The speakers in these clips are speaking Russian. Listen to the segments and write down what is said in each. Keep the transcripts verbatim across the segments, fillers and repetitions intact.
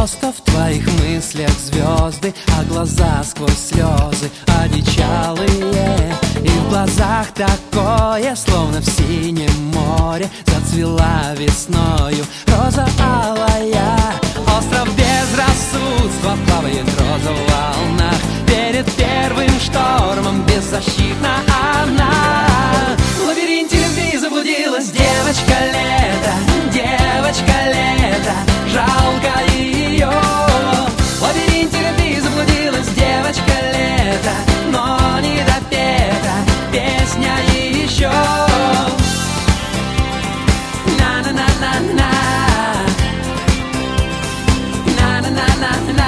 Просто в твоих мыслях звезды, а глаза сквозь слезы одичалые. И в глазах такое, словно в синем море зацвела весною роза алая. Остров безрассудства плавает роза в волнах. Перед первым штормом беззащитна она. В лабиринте любви заблудилась девочка лето, девочка лето, жалко ее. В лабиринте любви заблудилась девочка лето, но не допета песня еще. На-на-на-на-на, на-на-на-на-на,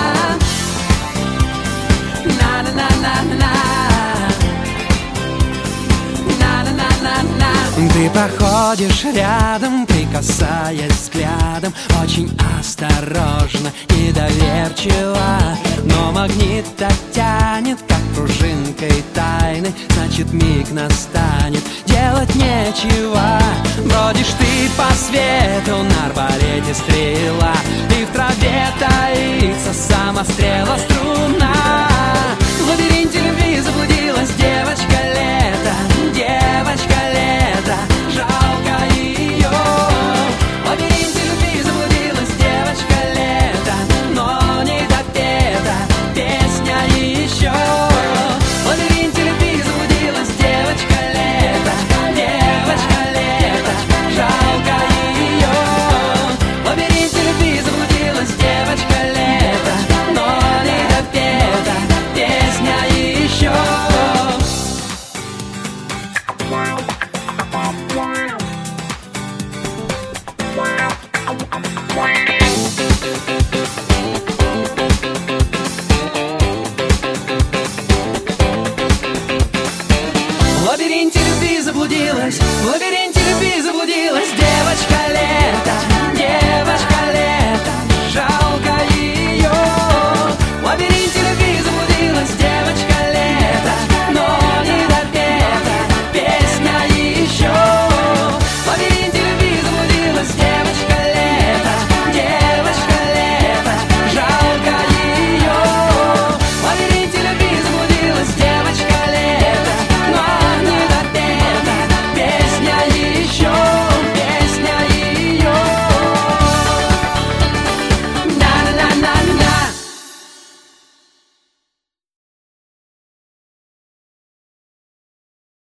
на-на-на-на-на, на-на-на-на-на. Ты проходишь рядом, прикасаясь взглядом, очень осторожно, недоверчиво. Но магнит так тянет, как пружинкой тайны. Значит, миг настанет, делать нечего. Бродишь ты по свету, на арбалете стрела, и в траве таится самострела струна. В лабиринте